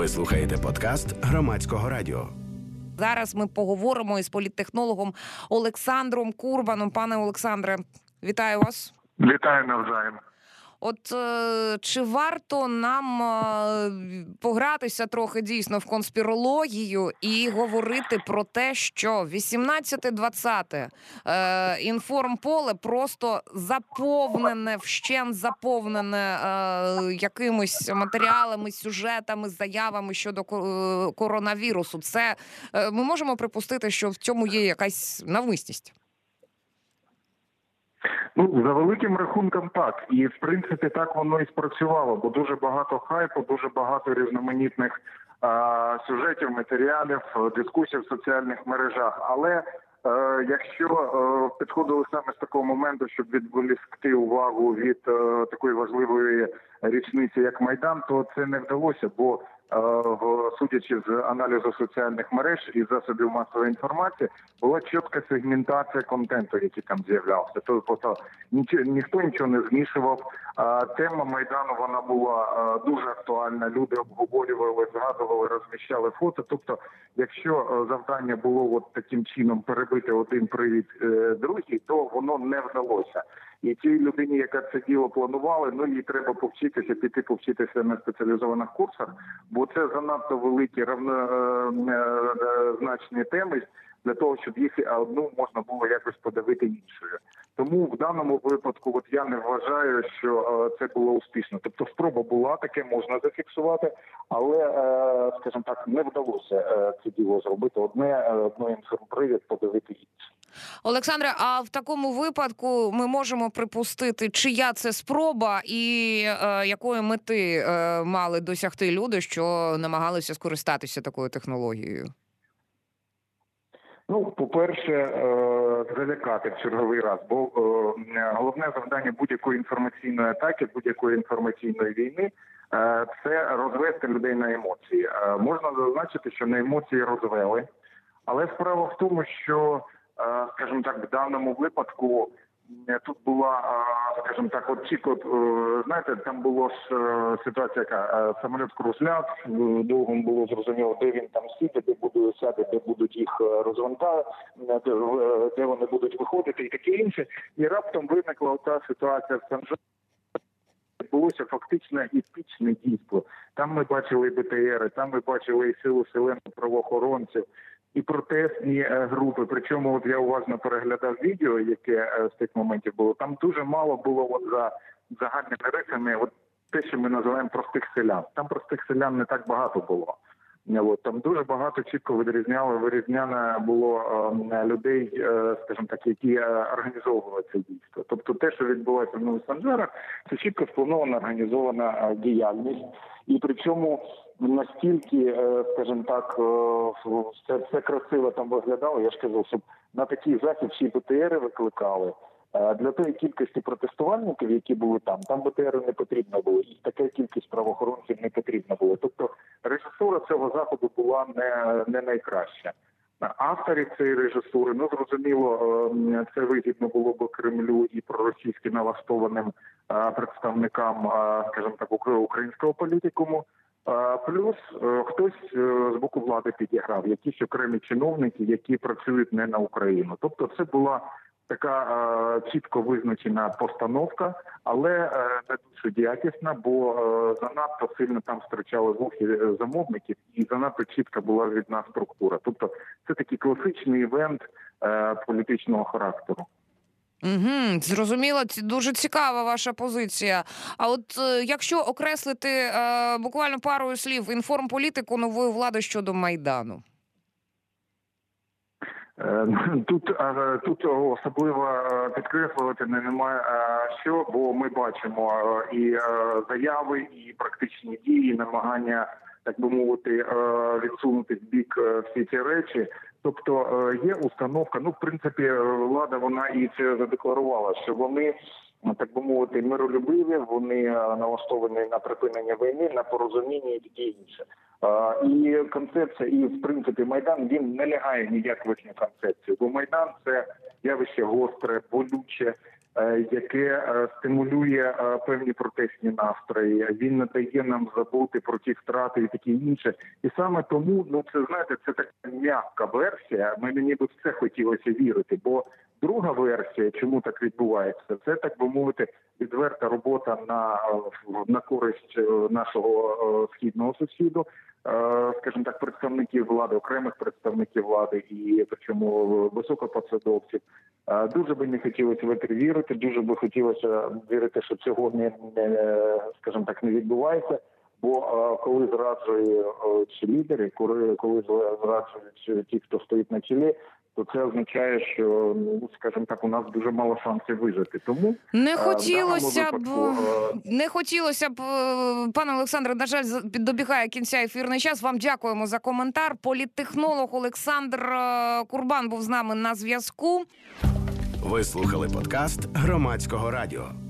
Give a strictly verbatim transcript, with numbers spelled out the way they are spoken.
Ви слухаєте подкаст Громадського радіо. Зараз ми поговоримо із політтехнологом Олександром Курбаном. Пане Олександре, вітаю вас. Вітаю навзаєм. От е, чи варто нам е, погратися трохи дійсно в конспірологію і говорити про те, що вісімнадцяте двадцяте е, інформполе просто заповнене, вщент заповнене е, якимись матеріалами, сюжетами, заявами щодо коронавірусу? Це е, ми можемо припустити, що в цьому є якась навмисність? Ну, за великим рахунком так. І, в принципі, так воно і спрацювало, бо дуже багато хайпу, дуже багато різноманітних а, сюжетів, матеріалів, дискусій в соціальних мережах. Але е, якщо е, підходили саме з такого моменту, щоб відволікти увагу від е, такої важливої річниці, як Майдан, то це не вдалося, бо судячи з аналізу соціальних мереж і засобів масової інформації, була чітка сегментація контенту, який там з'являвся. Тобто ніхто, ніхто нічого не змішував. А тема Майдану, вона була дуже актуальна. Люди обговорювали, згадували, розміщали фото. Тобто, якщо завдання було от таким чином перебити один привід е, другий, то воно не вдалося. І тій людині, яка це діло планувала, ну їй треба повчитися, піти повчитися на спеціалізованих курсах, бо це занадто великі, равнозначні теми для того, щоб їх одну можна було якось подавити іншою. Тому в даному випадку от я не вважаю, що це було успішно. Тобто спроба була, таке можна зафіксувати, але, скажімо так, не вдалося це діло зробити. Одне, одне інформпривід подавити інше. Олександре, а в такому випадку ми можемо припустити, чия це спроба і е, якої мети е, мали досягти люди, що намагалися скористатися такою технологією? Ну, по-перше, залякати в черговий раз, бо головне завдання будь-якої інформаційної атаки, будь-якої інформаційної війни – це розвести людей на емоції. Можна зазначити, що на емоції розвели, але справа в тому, що, скажімо так, в даному випадку тут була, скажімо так, от чітко, знаєте, там була ж ситуація, яка самоліт кружляв, довго було зрозуміло, де він там сидить, де буде сяде, де будуть їх розвантажувати, де вони будуть виходити і таке інше. І раптом виникла та ситуація в Санжарі. Відбулося фактично епічне дійство. Там ми бачили Б Т Р, там ми бачили і силу селену правоохоронців, і протестні групи. Причому от я уважно переглядав відео, яке з тих моментів було. Там дуже мало було от за загальними рисами от те, що ми називаємо простих селян. Там простих селян не так багато було. От, там дуже багато чітко відрізняло, вирізняно було е, людей, е, скажімо так, які е, організовували це дійство. Тобто те, що відбувається в Нових Санжарах, це чітко спланована, організована е, діяльність. І причому настільки, е, скажімо так, е, все, все красиво там виглядало. Я ж казав, щоб на такий захід ще й Б Т Р викликали. Для тої кількості протестувальників, які були там, там Б Т Р не потрібно було, і така кількість правоохоронців не потрібно було. Тобто режисура цього заходу була не, не найкраща. Авторів цієї режисури, ну, зрозуміло, це вигідно було б Кремлю і проросійськи налаштованим представникам, скажімо так, українського політикуму. Плюс хтось з боку влади підіграв, якісь окремі чиновники, які працюють не на Україну. Тобто це була така е, чітко визначена постановка, але е, не дуже якісна, бо е, занадто сильно там втрачали вухи замовників і занадто чітка була видна структура. Тобто це такий класичний івент е, політичного характеру. Угу, зрозуміло, дуже цікава ваша позиція. А от е, якщо окреслити е, буквально парою слів інформполітику нової влади щодо Майдану? Тут, тут особливо підкреслювати немає що, бо ми бачимо і заяви, і практичні дії, намагання, так би мовити, відсунути в бік всі ці речі. Тобто є установка, ну, в принципі, влада, вона і це задекларувала, що вони, так би мовити, миролюбиві, вони налаштовані на припинення війни, на порозуміння і таке інше. І концепція, і, в принципі, Майдан, він не лягає ніяк в їхню концепцію, бо Майдан – це явище гостре, болюче, яке стимулює певні протестні настрої. Він не дає нам забути про ті втрати і таке інше. І саме тому, ну це знаєте, це така м'яка версія. Мені ніби в це хотілося вірити, бо друга версія, чому так відбувається, це, так би мовити, відверта робота на, на користь нашого східного сусіду, скажімо так, представників влади, окремих представників влади і причому високопосадовців. Дуже би не хотілося в це вірити, дуже би хотілося вірити, що цього не, не скажімо так, не відбувається. Бо коли зраджують ці лідери, коли, коли зраджують ті, хто стоїть на чолі, то це означає, що, ну, скажімо так, у нас дуже мало шансів вижити. Тому не хотілося б, випадку, не хотілося б, пане Олександре, на жаль, добігає кінця ефірний час. Вам дякуємо за коментар. Політтехнолог Олександр Курбан був з нами на зв'язку. Ви слухали подкаст Громадського радіо.